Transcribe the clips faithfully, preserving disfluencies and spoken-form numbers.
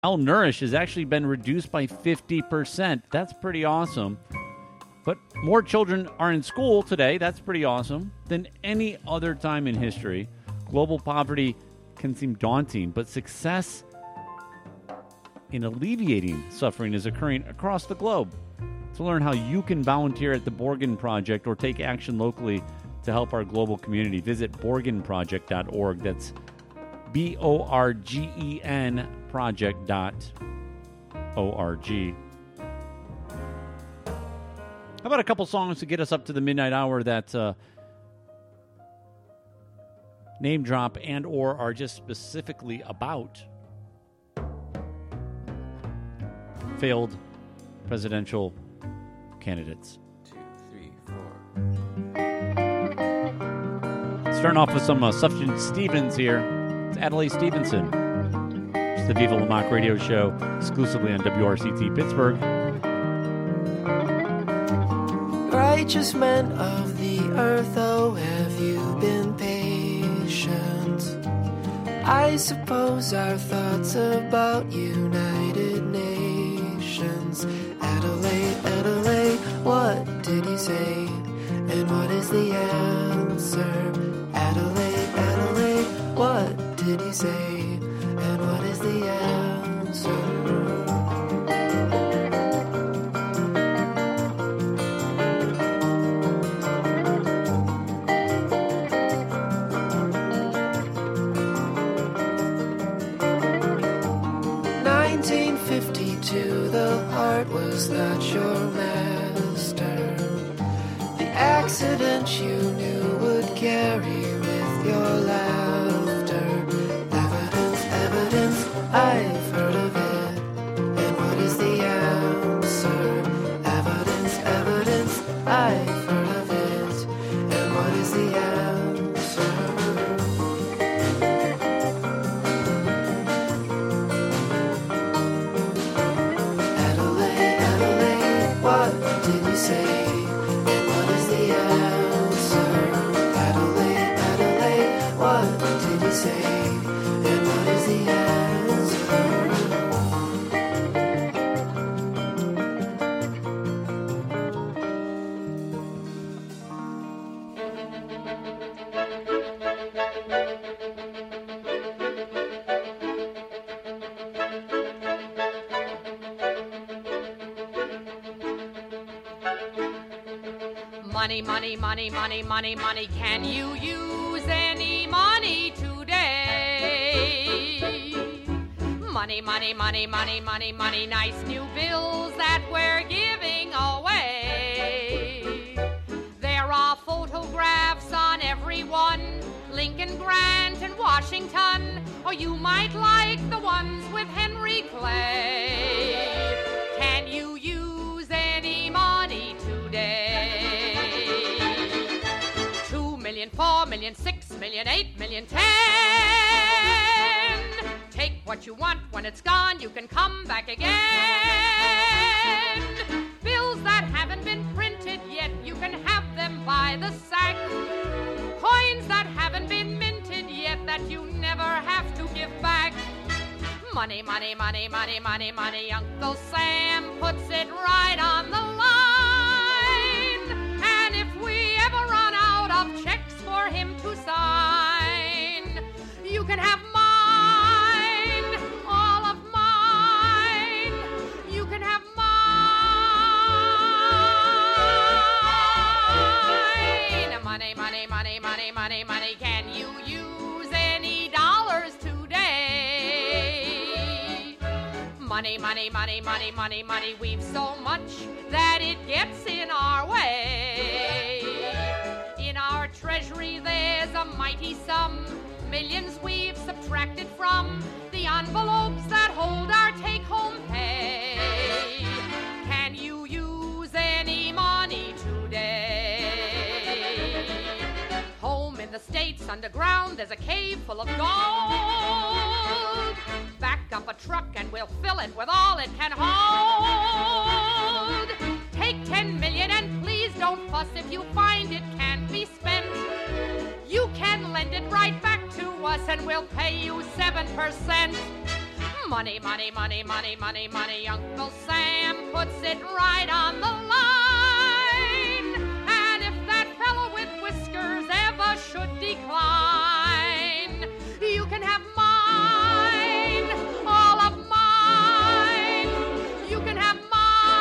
malnourished has actually been reduced by fifty percent. That's pretty awesome. But more children are in school today, that's pretty awesome, than any other time in history. Global poverty can seem daunting, but success in alleviating suffering is occurring across the globe. To learn how you can volunteer at the Borgen Project or take action locally to help our global community, visit borgen project dot org. That's B O R G E N project dot O R G. How about a couple songs to get us up to the midnight hour that uh, name drop and or are just specifically about failed presidential candidates? Two, three, four. Starting off with some uh, Sufjan Stevens here. It's Adlai Stevenson. It's the Viva La Mock radio show exclusively on W R C T Pittsburgh. Righteous men of the earth, oh, have you been patient? I suppose our thoughts about United Nations. Adelaide, Adelaide, what did you say? And what is the answer? Adelaide, Adelaide, what did you say? And what is the answer? nineteen fifty-two, the heart was not your master. The accident you knew would carry with your laughter. Evidence, evidence, I've heard of it. And what is the answer? Evidence, evidence, I've heard of it. And what is the answer? Say, and what is the answer? Adelaide, Adelaide, what did you say? And what is the Money, money, money, money, money, money. Can you use any money today? Money, money, money, money, money, money. Nice new bills that we're giving away. There are photographs on every one. Lincoln, Grant, and Washington. Or you might like the ones with Henry Clay. Can you use any money today? Four million, six million, eight million, ten. Take what you want. When it's gone, you can come back again. Bills that haven't been printed yet, you can have them by the sack. Coins that haven't been minted yet, that you never have to give back. Money, money, money, money, money, money. Uncle Sam puts it right on the line. And if we ever run out of checks for him to sign, you can have mine, all of mine. You can have mine. Money, money, money, money, money, money. Can you use any dollars today? Money, money, money, money, money, money. We've so much that it gets in our way. In our treasury there's a mighty sum, millions we've subtracted from the envelopes that hold our take-home pay. Can you use any money today? Home in the States underground there's a cave full of gold. Back up a truck and we'll fill it with all it can hold. Take ten million and please don't fuss if you find it can't be spent. You can lend it right back to us and we'll pay you seven percent. Money, money, money, money, money, money. Uncle Sam puts it right on the line. And if that fellow with whiskers ever should decline, you can have mine, all of mine. You can have mine.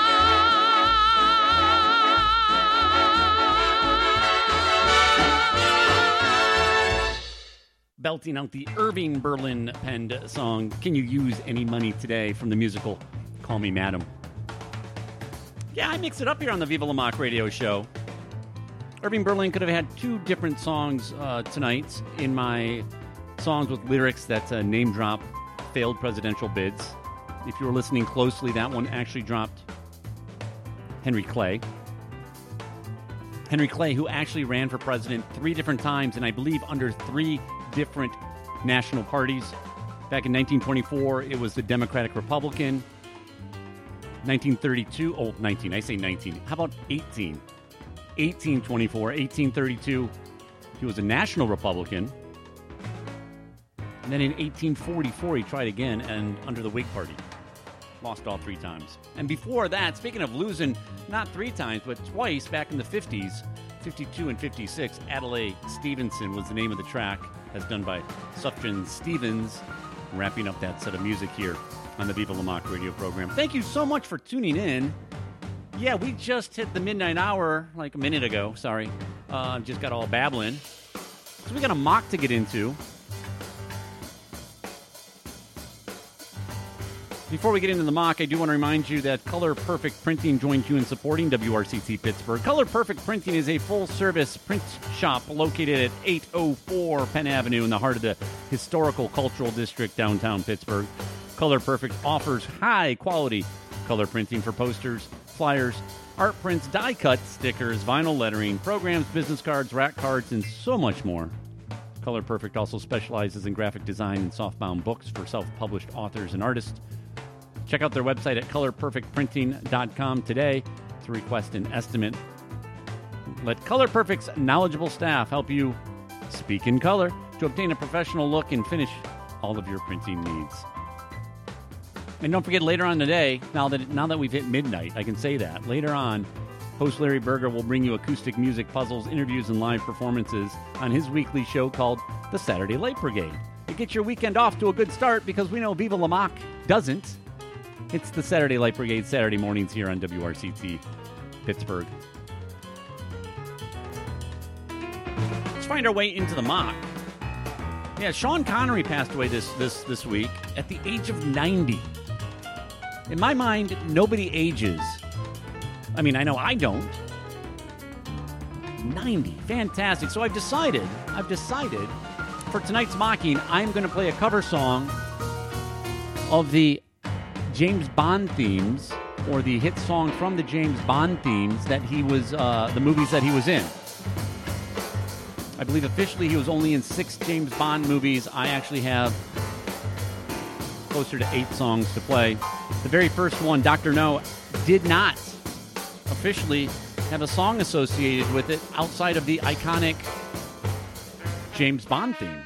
Belting out the Irving Berlin penned song, Can You Use Any Money Today, from the musical Call Me Madam. Yeah, I mix it up here on the Viva La Mock radio show. Irving Berlin could have had two different songs uh, tonight in my songs with lyrics that uh, name drop failed presidential bids. If you were listening closely, that one actually dropped Henry Clay. Henry Clay, who actually ran for president three different times, and I believe under three different national parties. Back in nineteen twenty-four, it was the Democratic Republican. nineteen thirty-two, oh, nineteen, I say nineteen. How about eighteen? eighteen twenty-four, eighteen thirty-two, he was a National Republican. And then in eighteen forty-four, he tried again, and under the Whig Party. Lost all three times. And before that, speaking of losing, not three times, but twice back in the fifties, fifty-two and fifty-six, Adlai Stevenson was the name of the track, as done by Sufjan Stevens, wrapping up that set of music here on the Viva La Mock radio program. Thank you so much for tuning in. Yeah, we just hit the midnight hour like a minute ago. Sorry. Uh, just got all babbling. So we got a mock to get into. Before we get into the mock, I do want to remind you that Color Perfect Printing joins you in supporting W R C T Pittsburgh. Color Perfect Printing is a full-service print shop located at eight oh four Penn Avenue in the heart of the historical cultural district downtown Pittsburgh. Color Perfect offers high-quality color printing for posters, flyers, art prints, die cuts, stickers, vinyl lettering, programs, business cards, rack cards, and so much more. Color Perfect also specializes in graphic design and softbound books for self-published authors and artists. Check out their website at color perfect printing dot com today to request an estimate. Let Color Perfect's knowledgeable staff help you speak in color to obtain a professional look and finish all of your printing needs. And don't forget, later on today, now that now that we've hit midnight, I can say that, later on, host Larry Berger will bring you acoustic music, puzzles, interviews, and live performances on his weekly show called The Saturday Light Brigade. To get your weekend off to a good start, because we know Viva La Mock doesn't. It's the Saturday Light Brigade, Saturday mornings here on W R C T Pittsburgh. Let's find our way into the mock. Yeah, Sean Connery passed away this, this, this week at the age of ninety. In my mind, nobody ages. I mean, I know I don't. ninety. Fantastic. So I've decided, I've decided for tonight's mocking, I'm going to play a cover song of the James Bond themes, or the hit song from the James Bond themes that he was, uh, the movies that he was in. I believe officially he was only in six James Bond movies. I actually have closer to eight songs to play. The very first one, Doctor No, did not officially have a song associated with it outside of the iconic James Bond theme.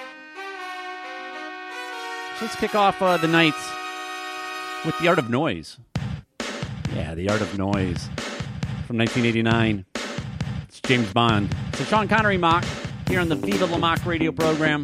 So let's kick off uh, the night with The Art of Noise. Yeah, The Art of Noise from nineteen eighty-nine. It's James Bond. It's a Sean Connery mock here on the Viva La Mock radio program.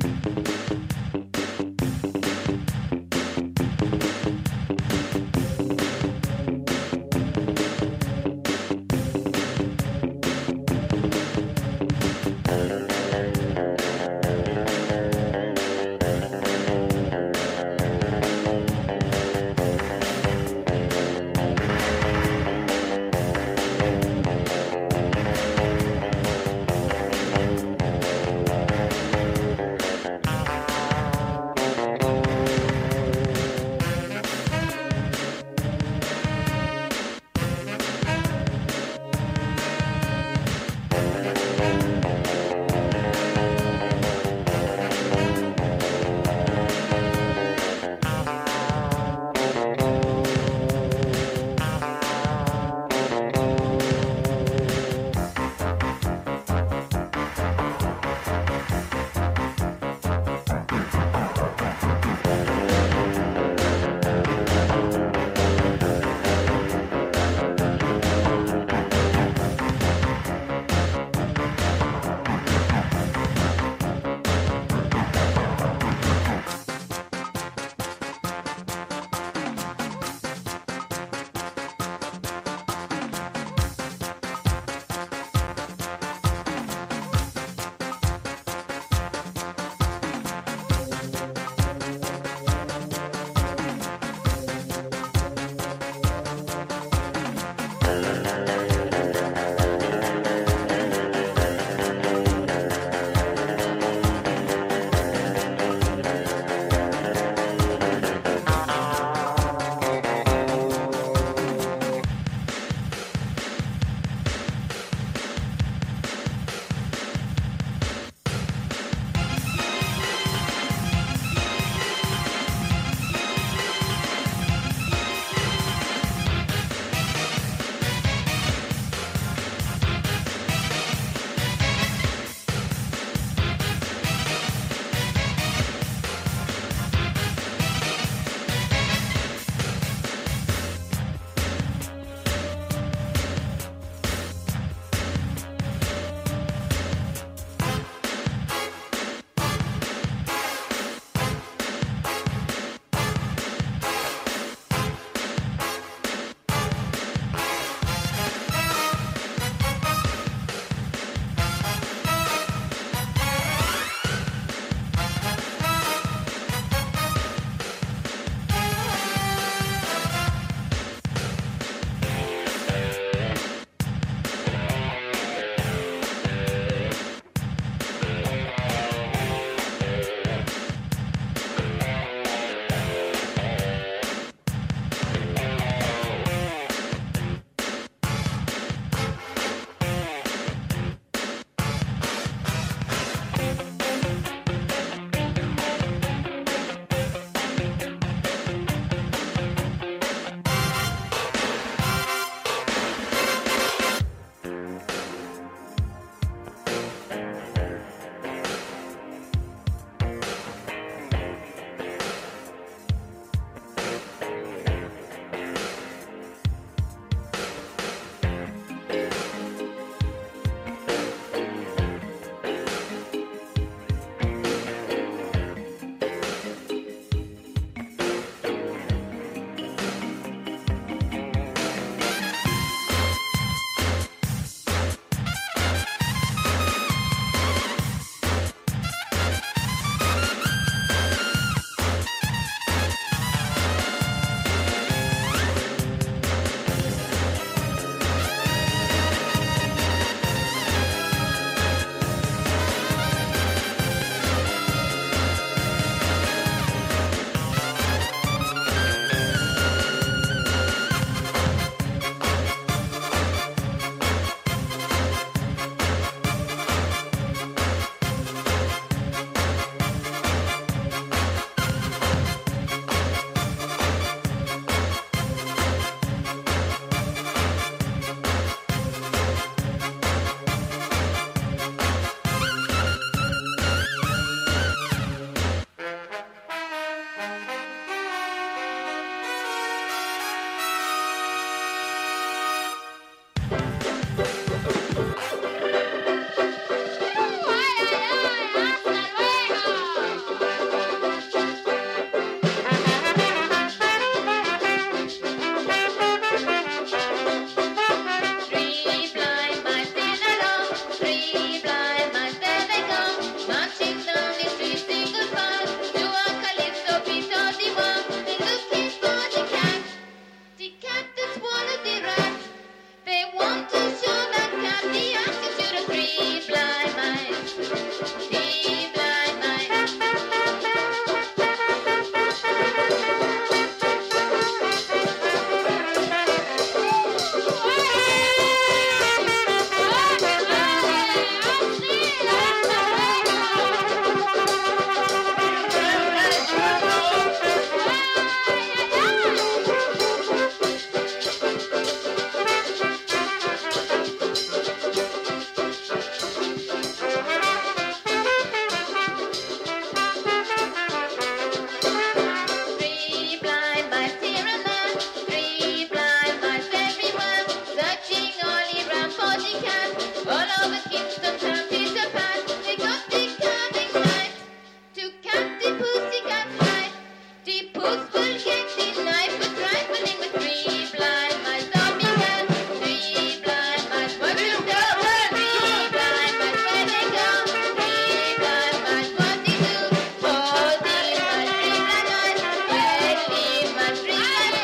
land. Three blind mice everywhere, searching all around for the cat. All over Kingston Town, Peter Pan, they got the coming right to catch the pussycat right. The puss will get the knife, but right running with three blind mice on me can. Three blind mice, where will go? Three blind mice, where they go? Three blind mice, what they do? Oh, the mice, three blind mice, well, the mice, three blind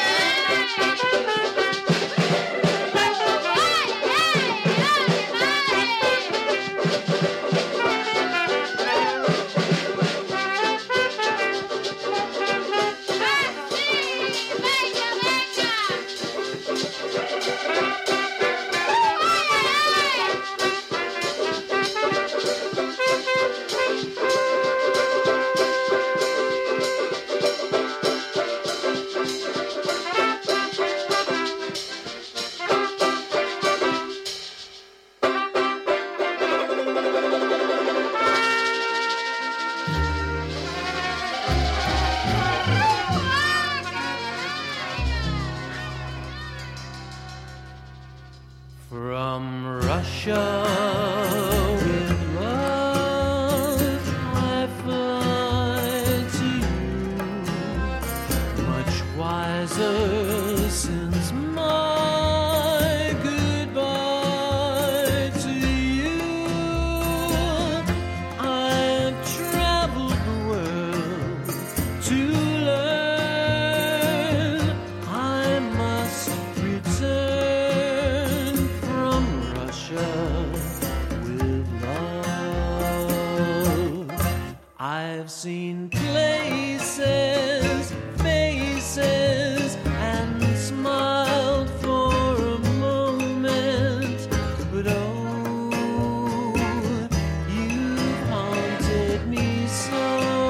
From Russia with love I fly to you, much wiser since my goodbye to you. I've traveled the world to learn. I must return from Russia with love. I've seen places, faces, and smiled for a moment, but oh, you've haunted me so.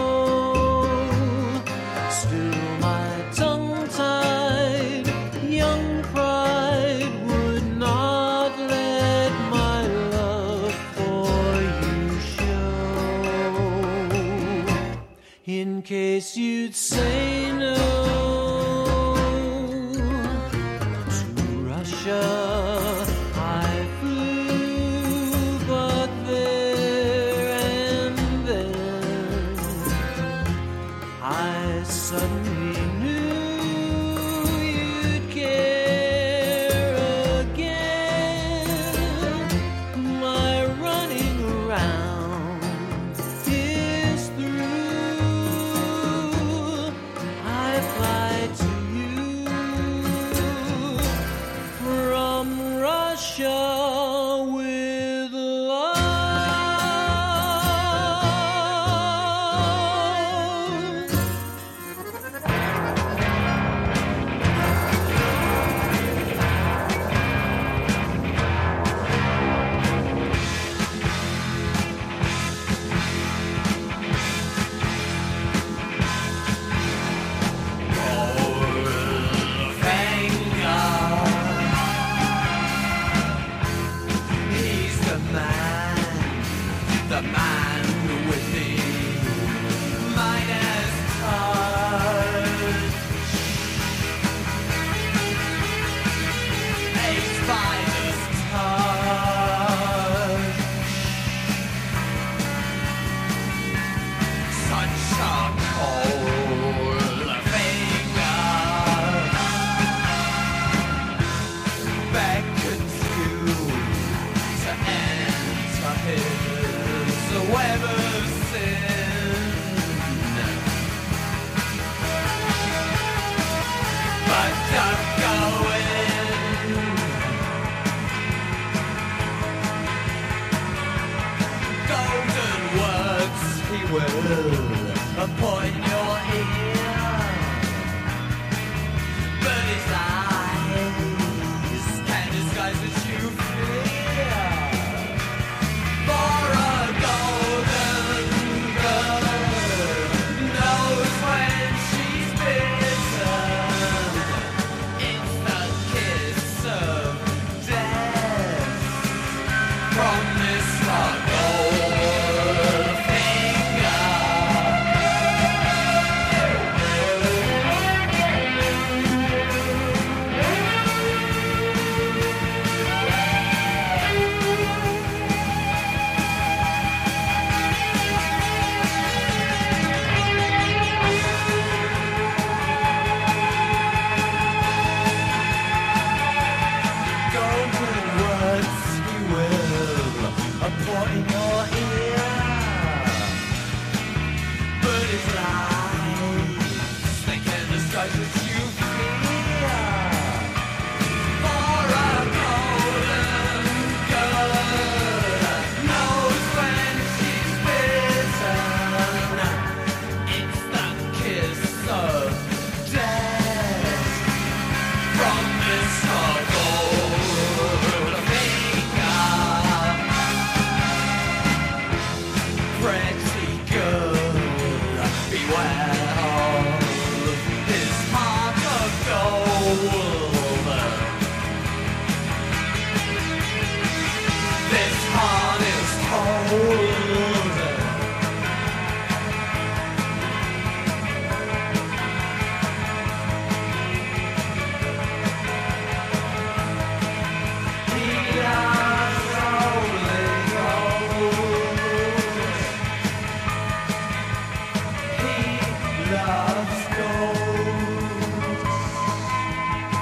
Still my tongue-tied young pride would not let my love for you show. In case you'd say no to Russia, I flew, but there and then I suddenly knew you'd care again. My running around is through. I fly to you from Russia with love. He's the man, the man with the Midas touch. A spider's touch. Such a cold finger beckons you to enter his web of sin. But don't go in. Golden words he will upon your ear, but his eyes can disguise that you fear. For a golden girl knows when she's bitten. It's the kiss of death from Mister Goldfinger. This heart is cold. We are solely gold. He loves gold.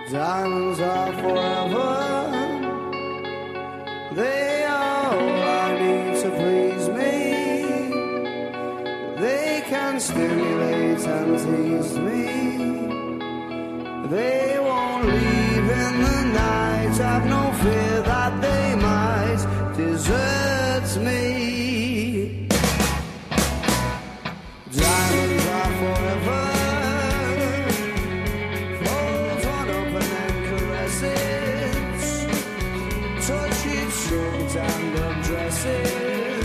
Diamonds are forever. They are all I need to please me. They can stimulate and tease me. They won't leave in the night. I've no fear that they might desert me. Diamonds are forever. Close one open and caress it. Touch it, short and undress it.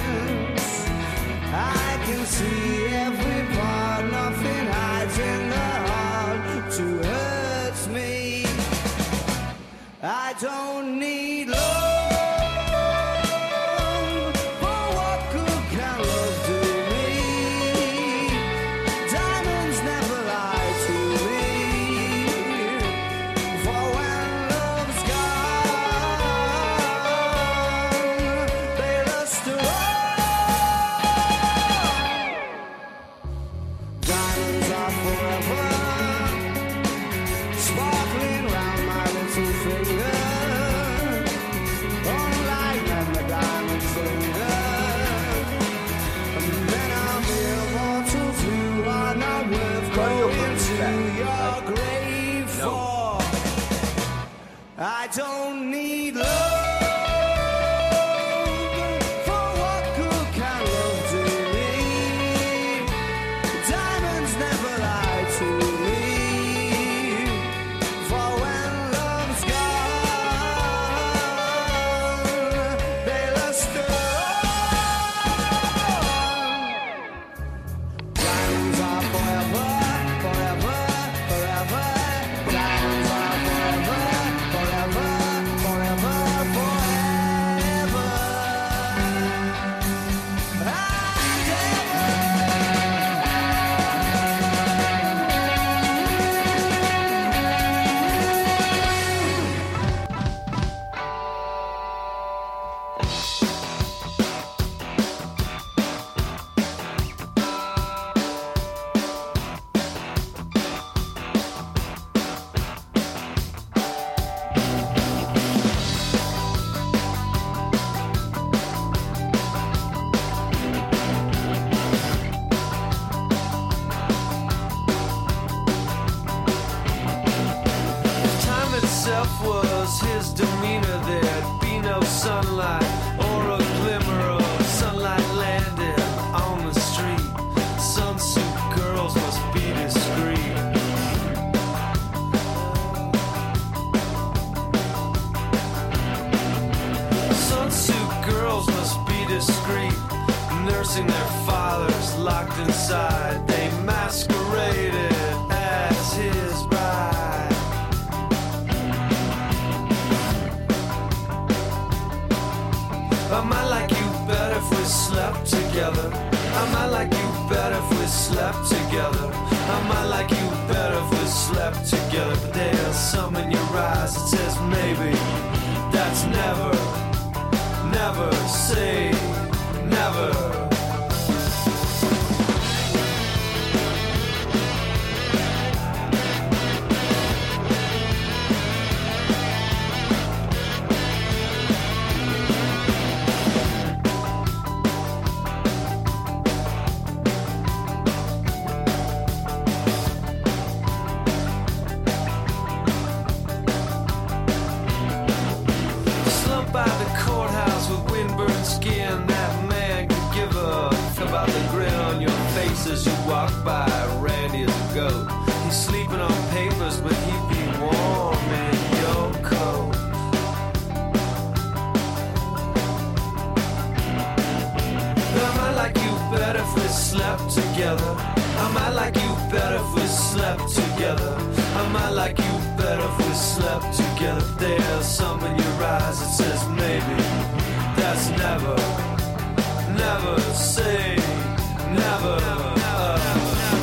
I can see every part, nothing hides in the heart to hurt me. I don't need love. For what good can love do me? Diamonds never lie to me. For when love's gone, they lust on. Diamonds are forever, sparkling round my little finger. Unlike when the diamonds linger. And then I'm immortal too, are not worth going to your grave for. I don't need love. For what good can love do me? Diamonds never lie to me. For when love's gone, they lust on. Diamonds are forever, forever, forever. Diamonds are forever, forever, forever, forever. And If time itself was his demeanor, there'd be no sunlight or a glimmer of sunlight landing on the street. Sunsuit girls must be discreet. Sunsuit girls must be discreet, nursing their fathers locked inside. They masqueraded as his bride. I might like you better if we slept together. I might like you better if we slept together. I might like you better if we slept together. But there's something in your eyes that says maybe. That's never, never say never. Slump by the courthouse with windburned skin. That man could give a f- about the grin on your face as you walk by. Randy is a goat. He's sleeping on papers, but he'd be warm in your coat. I might like you better if we slept together. I might like you better if we slept together. I might like you better if we slept together. There's something in your eyes that says maybe. That's never, never say never. Uh,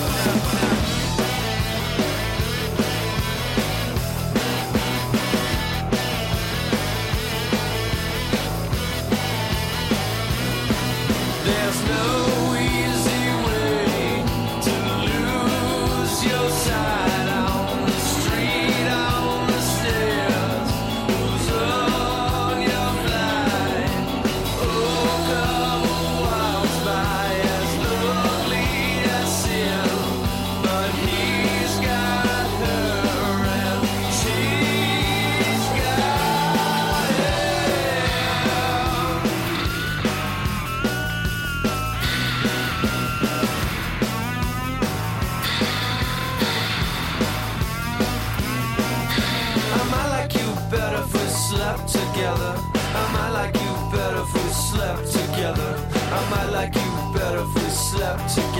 There's no easy way to lose your sight on the street, on the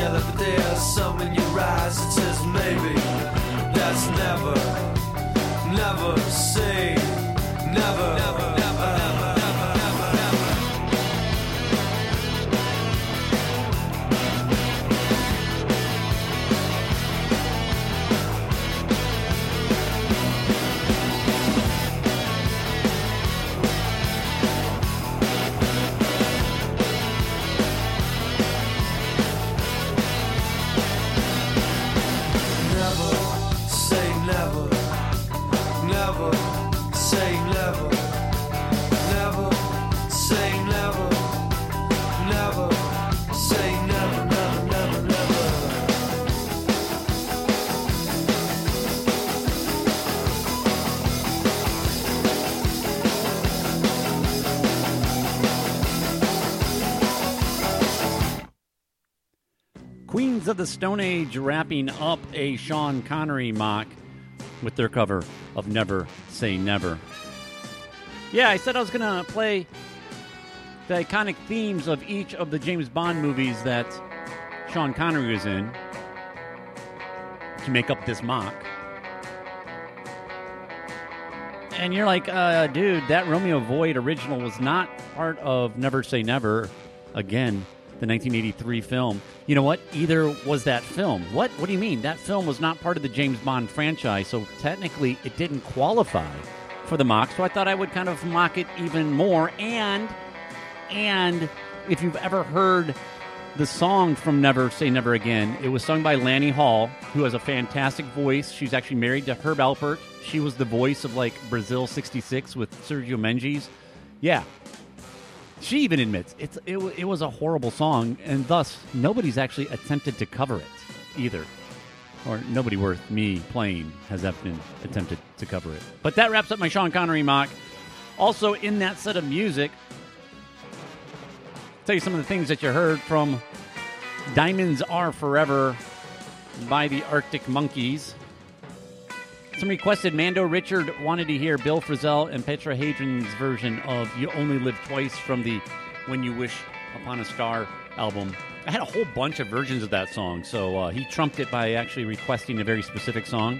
together, but there's some in your eyes that says maybe. That's never, never say never, never, never, never, never, never, never. Queens of the Stone Age wrapping up a Sean Connery mock with their cover of Never Say Never. Yeah, I said I was going to play the iconic themes of each of the James Bond movies that Sean Connery was in to make up this mock. And you're like, uh, dude, that Romeo Void original was not part of Never Say Never. Again, the nineteen eighty-three film. You know what? Either was that film. What? What do you mean? That film was not part of the James Bond franchise, so technically it didn't qualify for the mock. So I thought I would kind of mock it even more. And, and if you've ever heard the song from Never Say Never Again, it was sung by Lanny Hall, who has a fantastic voice. She's actually married to Herb Alpert. She was the voice of, like, Brazil sixty-six with Sergio Mendes. Yeah. She even admits it's, it, it was a horrible song, and thus nobody's actually attempted to cover it either. Or nobody worth me playing has been attempted to cover it. But that wraps up my Sean Connery mock. Also in that set of music, I'll tell you some of the things that you heard from Diamonds Are Forever by the Arctic Monkeys. Some requested Mando Richard wanted to hear Bill Frisell and Petra Hadrian's version of You Only Live Twice from the When You Wish Upon a Star album. I had a whole bunch of versions of that song, so uh, he trumped it by actually requesting a very specific song.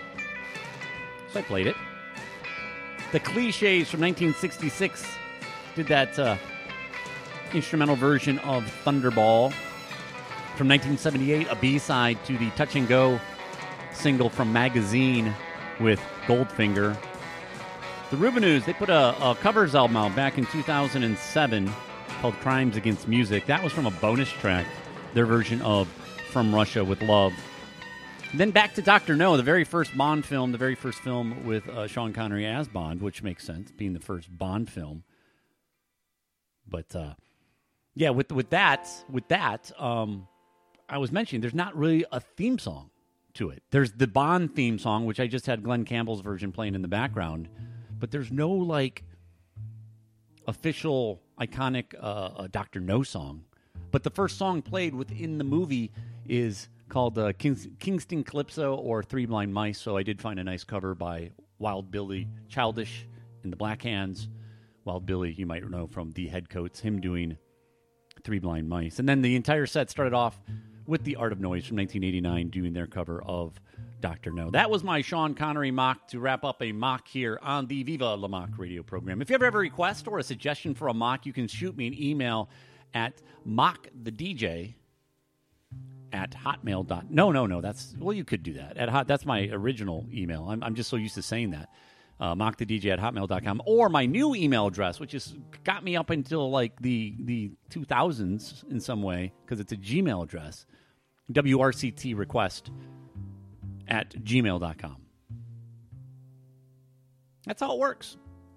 So I played it. The Cliches from nineteen sixty-six did that uh, instrumental version of Thunderball. From nineteen seventy-eight, a B-side to the Touch and Go single from Magazine with Goldfinger. The Rubinoos, they put a, a covers album out back in two thousand seven called Crimes Against Music. That was from a bonus track, their version of From Russia with Love. Then back to Doctor No, the very first Bond film, the very first film with uh, Sean Connery as Bond, which makes sense, being the first Bond film. But, uh, yeah, with with that, with that, um, I was mentioning there's not really a theme song to it. There's the Bond theme song, which I just had Glenn Campbell's version playing in the background, but there's no, like, official, iconic uh, Doctor No song. But the first song played within the movie is called uh, Kings- Kingston Calypso or Three Blind Mice, so I did find a nice cover by Wild Billy Childish and the Black Hands. Wild Billy, you might know from The Headcoats, him doing Three Blind Mice. And then the entire set started off with The Art of Noise from nineteen eighty-nine doing their cover of Doctor No. That was my Sean Connery mock to wrap up a mock here on the Viva La Mock radio program. If you ever have a request or a suggestion for a mock, you can shoot me an email at mockthedj at hotmail dot no no no that's well you could do that at hot that's my original email. I'm I'm just so used to saying that. Uh, mockthedj at hotmail dot com, or my new email address, which has got me up until like the the two thousands in some way because it's a Gmail address. W R C T request at gmail dot com. That's how it works.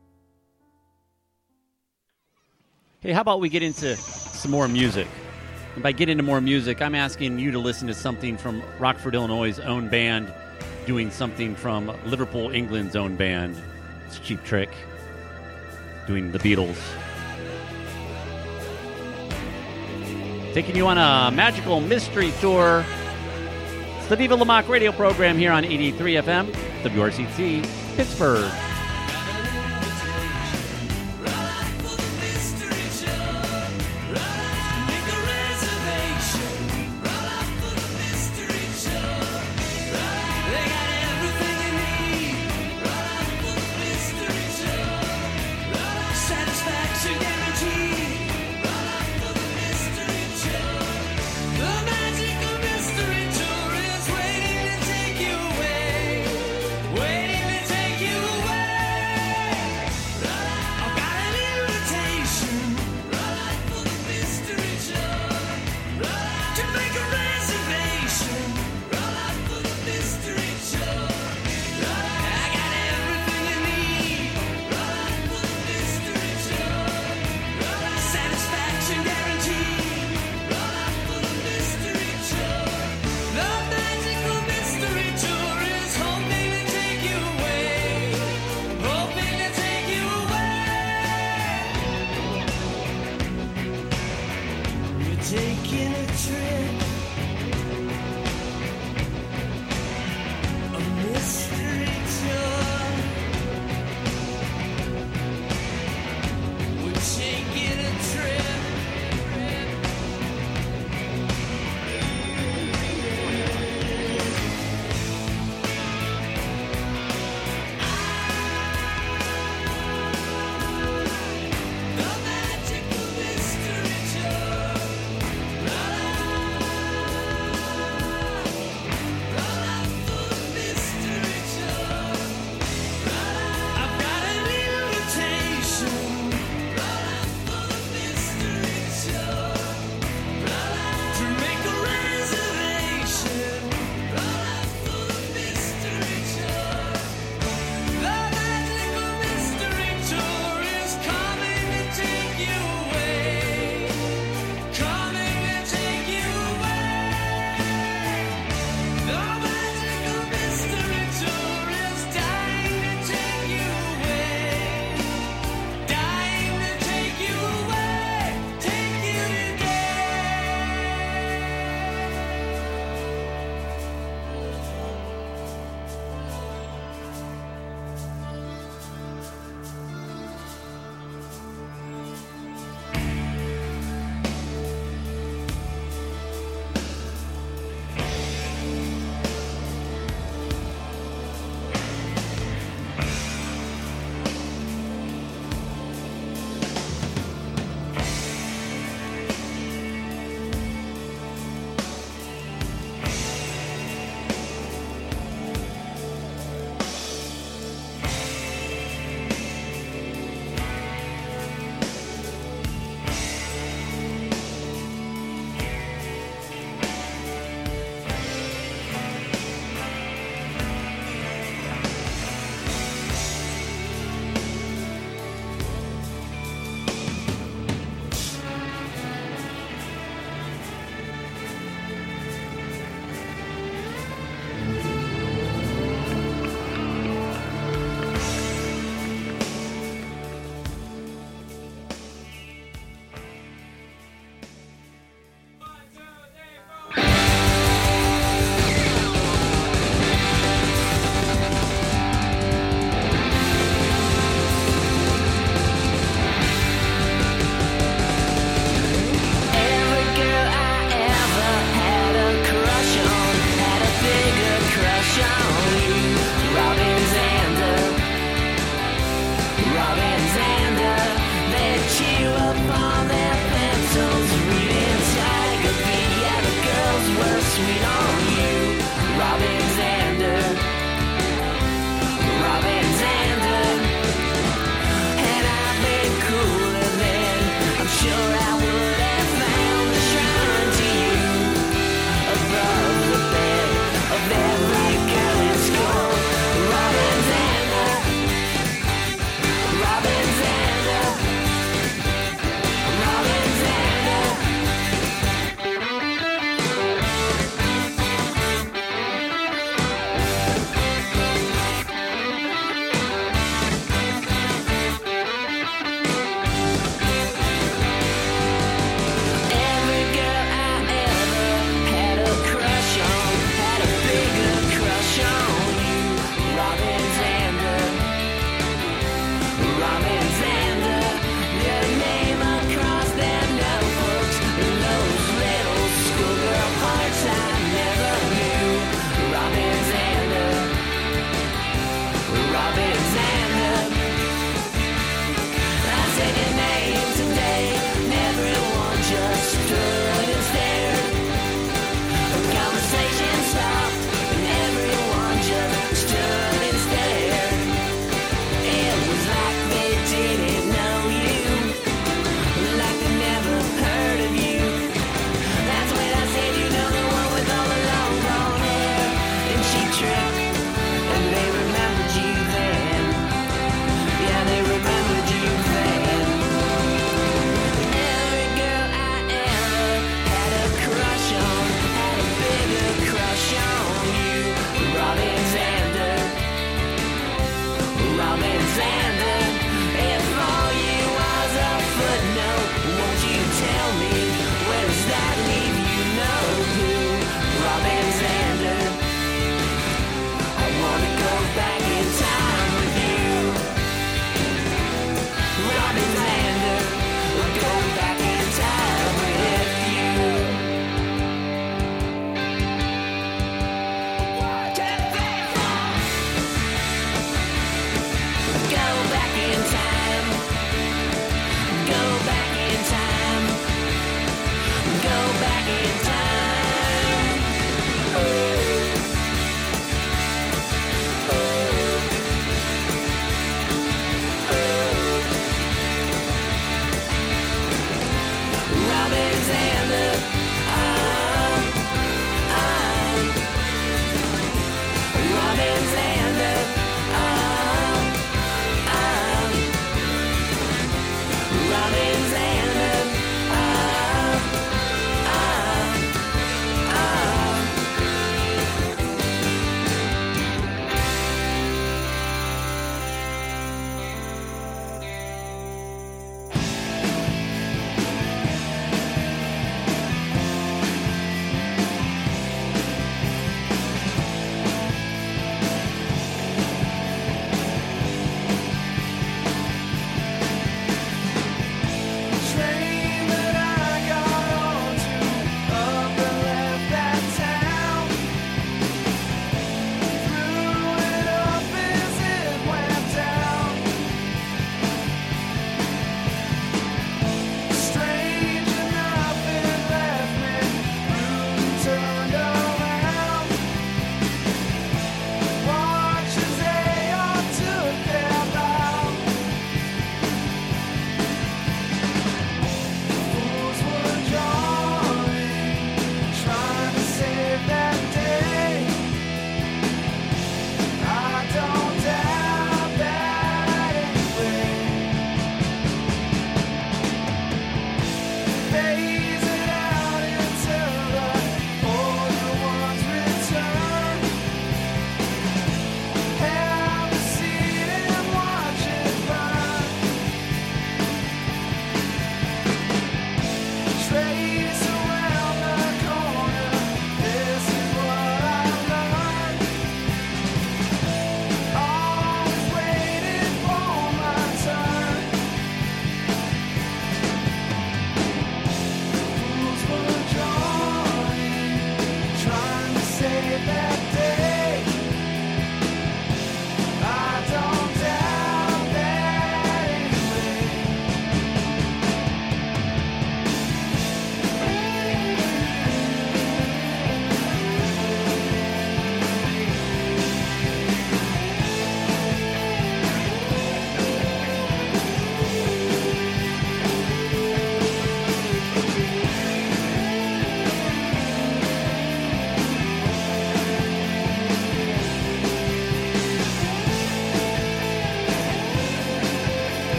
Hey, how about we get into some more music? And by get into more music, I'm asking you to listen to something from Rockford, Illinois' own band doing something from Liverpool, England's own band. It's Cheap Trick doing the Beatles. Taking you on a magical mystery tour. It's the Viva La Mock radio program here on eighty-three F M, W R C T, Pittsburgh.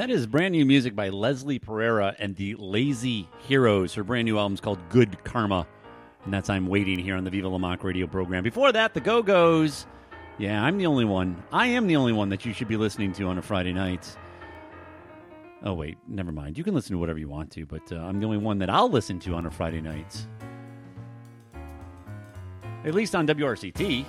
That is brand new music by Leslie Pereira and the Lazy Heroes. Her brand new album is called Good Karma, and that's I'm Waiting here on the Viva La Mock radio program. Before that, the Go-Go's. Yeah, I'm the only one. I am the only one that you should be listening to on a Friday night. Oh, wait, never mind. You can listen to whatever you want to, but uh, I'm the only one that I'll listen to on a Friday night. At least on W R C T.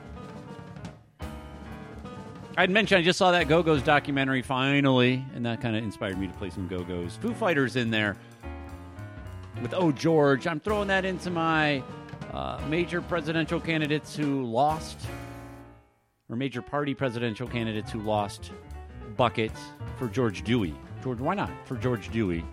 I'd mentioned I just saw that Go-Go's documentary finally, and that kind of inspired me to play some Go-Go's. Foo Fighters in there with Oh George. I'm throwing that into my uh, major presidential candidates who lost, or major party presidential candidates who lost bucket for George Dewey. George, why not? For George Dewey.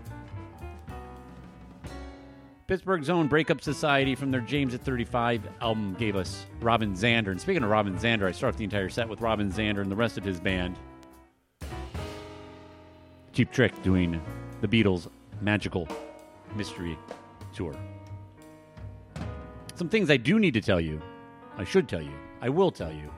Pittsburgh's own Breakup Society from their James at thirty-five album gave us Robin Zander. And speaking of Robin Zander, I start off the entire set with Robin Zander and the rest of his band. Cheap Trick doing the Beatles' Magical Mystery Tour. Some things I do need to tell you. I should tell you. I will tell you.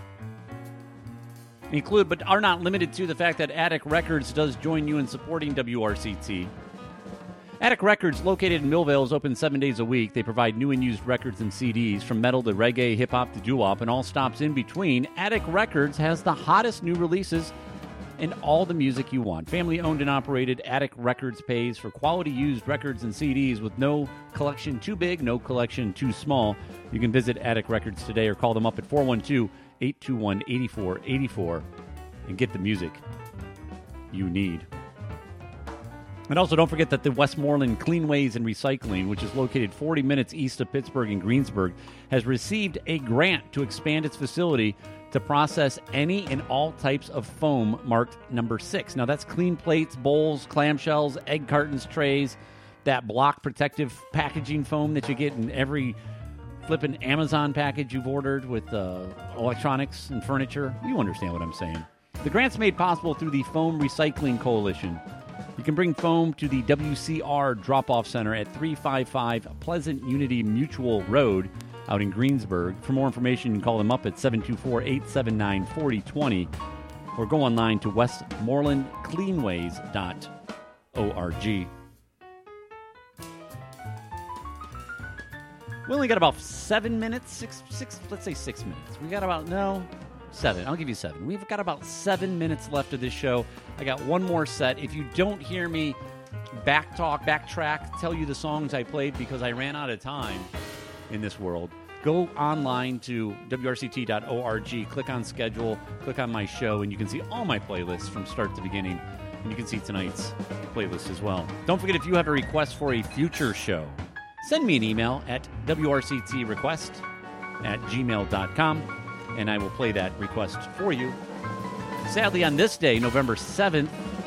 Include, but are not limited to, the fact that Attic Records does join you in supporting W R C T. Attic Records, located in Millvale, is open seven days a week. They provide new and used records and C Ds, from metal to reggae, hip-hop to doo-wop, and all stops in between. Attic Records has the hottest new releases and all the music you want. Family-owned and operated, Attic Records pays for quality used records and C Ds with no collection too big, no collection too small. You can visit Attic Records today or call them up at four one two, eight two one, eight four eight four and get the music you need. And also, don't forget that the Westmoreland Cleanways and Recycling, which is located forty minutes east of Pittsburgh in Greensburg, has received a grant to expand its facility to process any and all types of foam marked number six. Now, that's clean plates, bowls, clamshells, egg cartons, trays, that block protective packaging foam that you get in every flipping Amazon package you've ordered with uh, electronics and furniture. You understand what I'm saying. The grant's made possible through the Foam Recycling Coalition. You can bring foam to the W C R Drop-Off Center at three fifty-five Pleasant Unity Mutual Road out in Greensburg. For more information, you can call them up at seven two four, eight seven nine, four oh two oh or go online to westmoreland cleanways dot org. We only got about seven minutes, six, six, let's say six minutes. We got about, no, seven. I'll give you seven. We've got about seven minutes left of this show. I got one more set. If you don't hear me back talk, backtrack, tell you the songs I played because I ran out of time in this world, go online to W R C T dot org, click on schedule, click on my show, and you can see all my playlists from start to beginning. And you can see tonight's playlist as well. Don't forget, if you have a request for a future show, send me an email at W R C T request at gmail dot com, and I will play that request for you. Sadly, on this day, November seventh,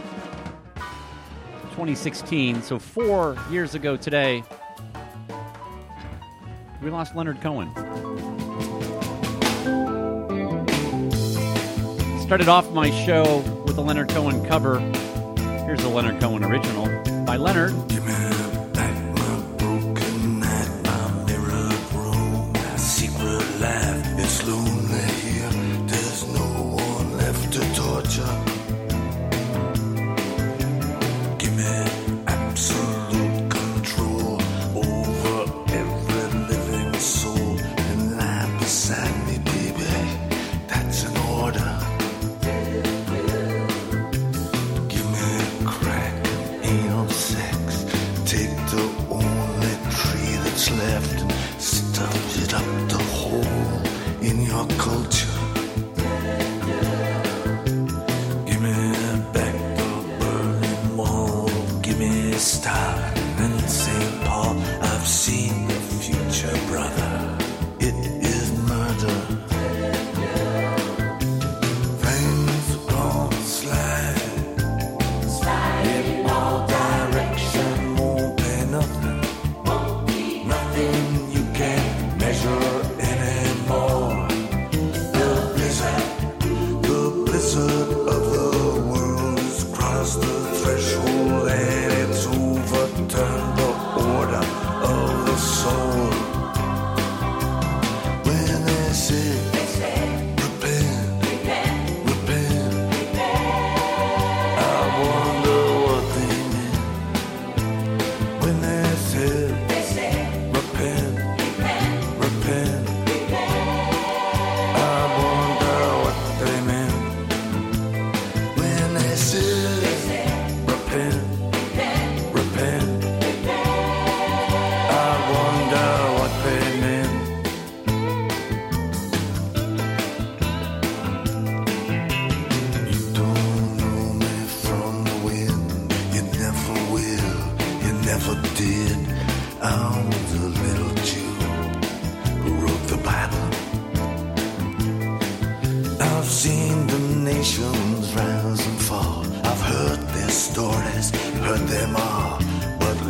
twenty sixteen, so four years ago today, we lost Leonard Cohen. Started off my show with a Leonard Cohen cover. Here's a Leonard Cohen original by Leonard. Give me back my broken night, my mirrored room, my secret life. It's lonely here. There's no one left to torture. Give me absolute control over every living soul. And lie beside me, baby. That's an order. Give me crack, anal sex.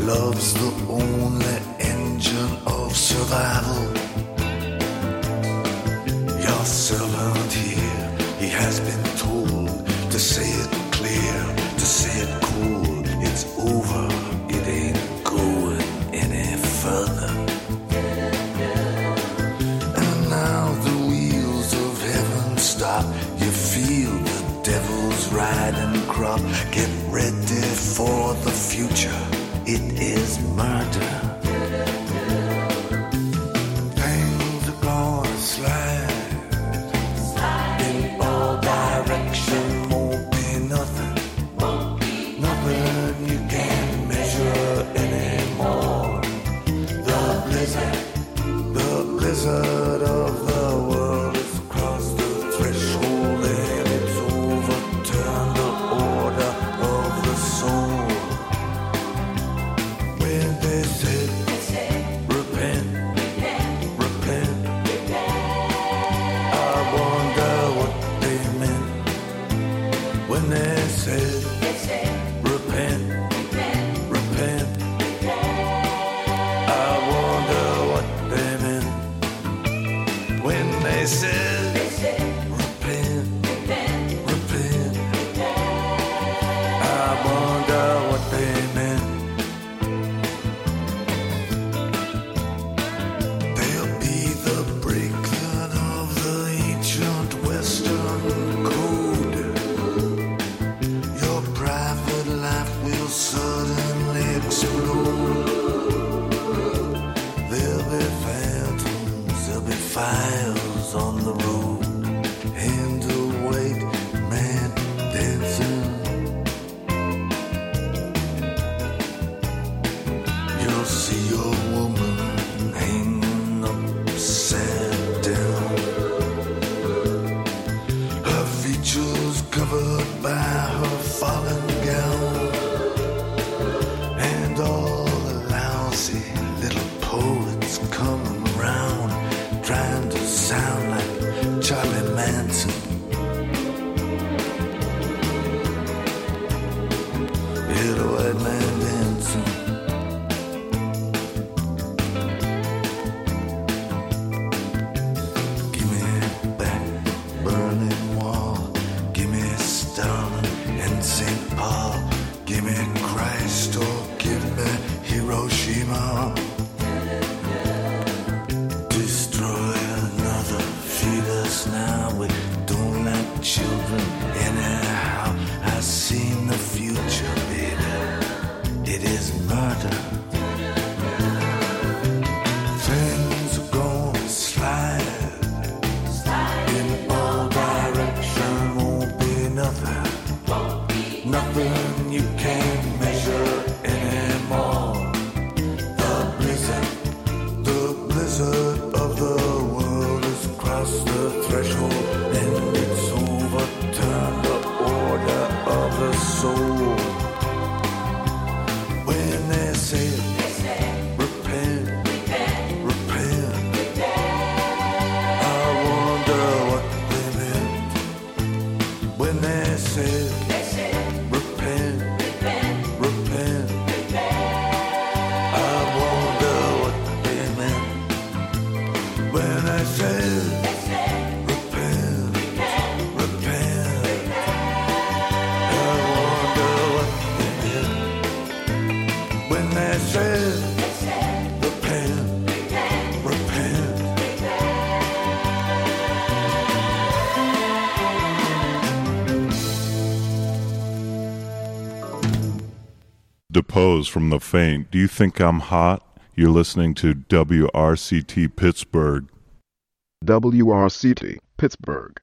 Love's the only engine of survival. Your servant here, he has been told to say it clear, to say it cold. It's over, it ain't going any further. And now the wheels of heaven stop. You feel the devil's riding crop. Get ready for the future. It is murder. Things are gonna slide, slide in all directions. Won't be nothing, won't be nothing you can measure anymore. The blizzard, the blizzard of the world has crossed the threshold and it's overturned the order of the soul. When they said, repent, repent, I wonder what they meant. When they said, repent, repent, I wonder what they meant. When they said, repent, repent, I wonder what they meant. There'll be the breakdown of the ancient Western code. Your private life will suddenly explode. There'll be phantoms, there'll be fires on the road. And a white man dancing. You'll see your woman hanging upside down. Her features covered by her fallen gown. And all the lousy little poets coming round, trying to sound like Charlie Manson. Hear the white man dancing. Give me back Berlin Wall. Give me Stalin and Saint Paul. Give me Christ or give me Hiroshima. Destroy another, feed us now. We don't like children anyhow. I've seen the future, baby. It is murder. Things are gonna slide, in all directions. Won't be nothing, nothing you can't measure anymore. The blizzard, the blizzard of the world has crossed the threshold and it's overturned the order of the soul. When they say, repent, repent, I wonder what they meant. When they said, repent, repent, I wonder what they meant. When I said, repent, repent, I wonder what they meant. When they said, repent, repent. Depose from the faint. Do you think I'm hot? You're listening to W R C T Pittsburgh. W R C T Pittsburgh.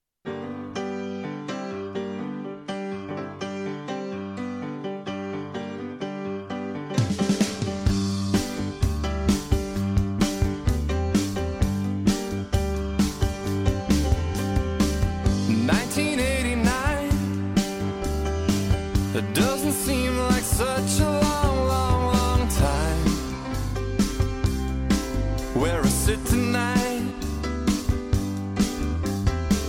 nineteen eighty-nine. It doesn't seem like such a long, long, long time. Where I sit tonight,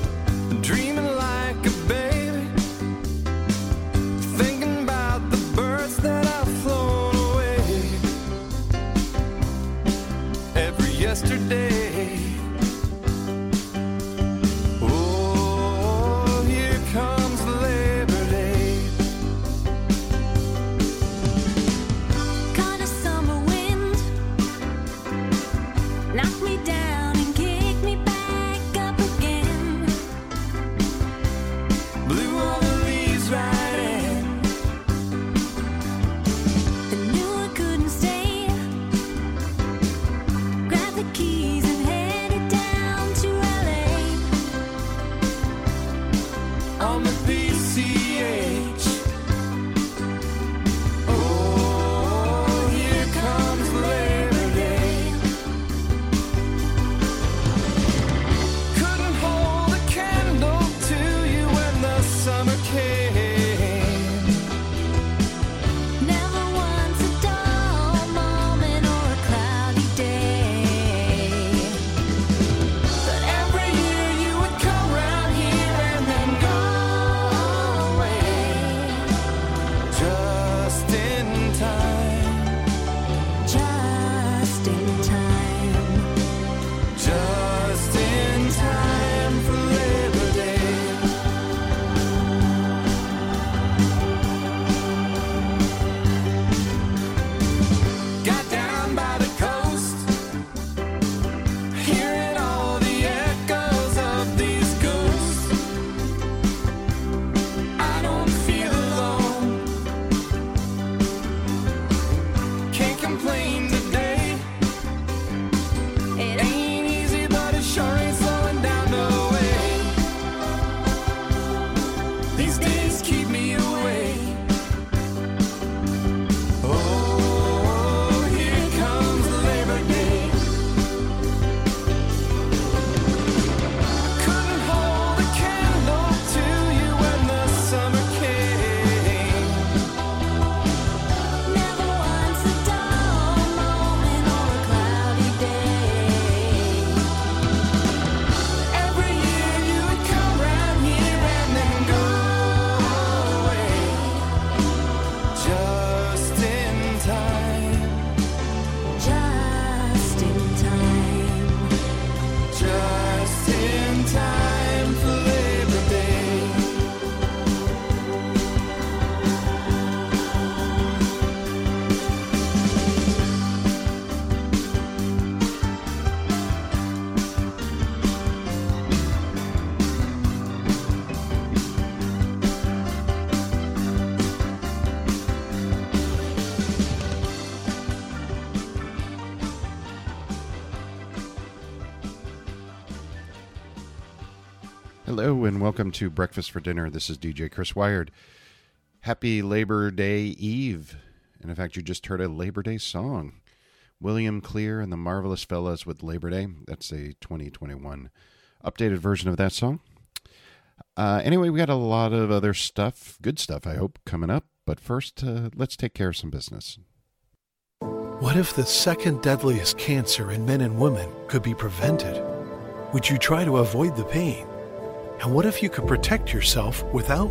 Hello and welcome to Breakfast for Dinner. This is D J Chris Wired. Happy Labor Day Eve. And in fact, you just heard a Labor Day song. William Clear and the Marvelous Fellas with Labor Day. That's a twenty twenty-one updated version of that song. Uh, anyway, we got a lot of other stuff, good stuff, I hope, coming up. But first, uh, let's take care of some business. What if the second deadliest cancer in men and women could be prevented? Would you try to avoid the pain? And what if you could protect yourself without